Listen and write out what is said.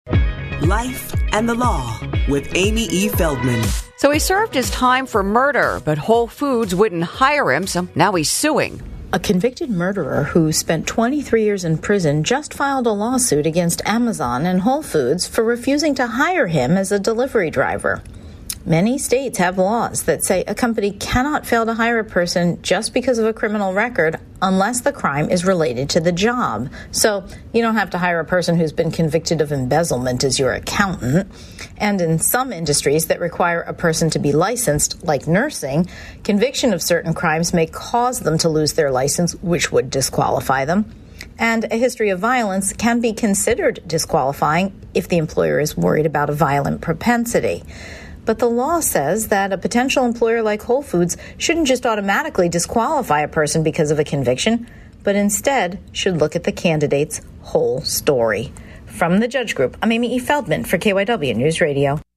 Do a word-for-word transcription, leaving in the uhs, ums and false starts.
Life and the Law with Amy E. Feldman. So he served his time for murder, but Whole Foods wouldn't hire him, so now he's suing. A convicted murderer who spent twenty-three years in prison just filed a lawsuit against Amazon and Whole Foods for refusing to hire him as a delivery driver. Many states have laws that say a company cannot fail to hire a person just because of a criminal record unless the crime is related to the job. So you don't have to hire a person who's been convicted of embezzlement as your accountant. And in some industries that require a person to be licensed, like nursing, conviction of certain crimes may cause them to lose their license, which would disqualify them. And a history of violence can be considered disqualifying if the employer is worried about a violent propensity. But the law says that a potential employer like Whole Foods shouldn't just automatically disqualify a person because of a conviction, but instead should look at the candidate's whole story. From the Judge Group, I'm Amy E. Feldman for K Y W News Radio.